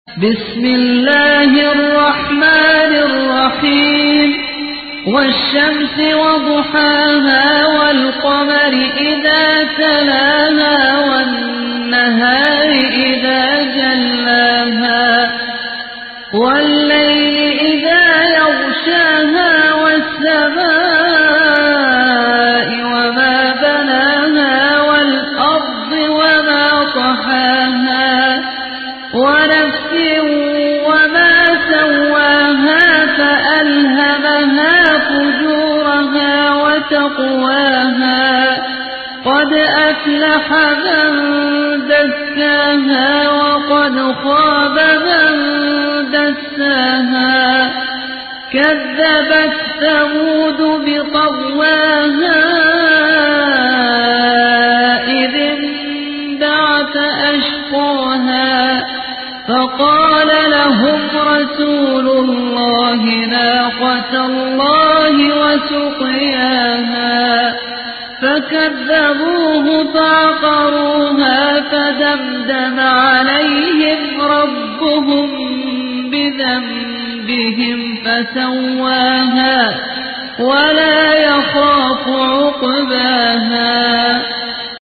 بسم الله الرحمن الرحيم والشمس وضحاها والقمر إذا تلاها والنهار إذا جلاها والليل إذا يغشاها والسماء وما بناها والأرض وما طحاها ونفس وما سواها فألهمها فجورها وتقواها قد أفلح من زكاها وقد خاب من دساها كذبت ثمود بطغواها إذ انبعث أشقاها فقال لهم رسول الله ناقة الله وسقياها فكذبوه فعقروها فدمدم عليهم ربهم بذنبهم فسواها ولا يخاف عقباها